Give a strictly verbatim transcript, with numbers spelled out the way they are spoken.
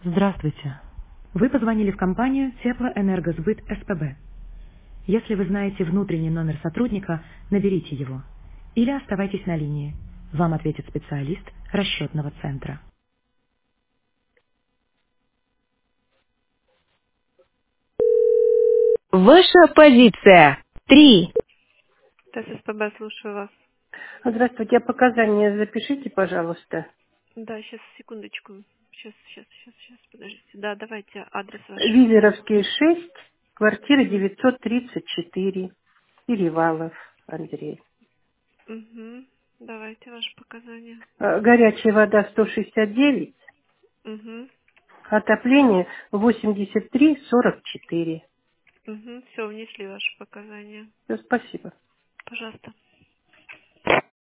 Здравствуйте. Вы позвонили в компанию Теплоэнергосбыт СПБ. Если вы знаете внутренний номер сотрудника, наберите его. Или оставайтесь на линии. Вам ответит специалист расчетного центра. Ваша позиция. Три. ТССПБ, слушаю вас. Здравствуйте, а показания запишите, пожалуйста. Да, сейчас, секундочку. Сейчас, сейчас, сейчас, сейчас, подождите. Да, давайте адрес ваш. Визеровский шесть, квартира девятьсот тридцать четыре. Перевалов, Андрей. Угу. Давайте ваши показания. Э, Горячая вода сто шестьдесят девять, Угу. отопление восемьдесят три сорок четыре. Угу. Все, внесли ваши показания. Всё, спасибо. Пожалуйста.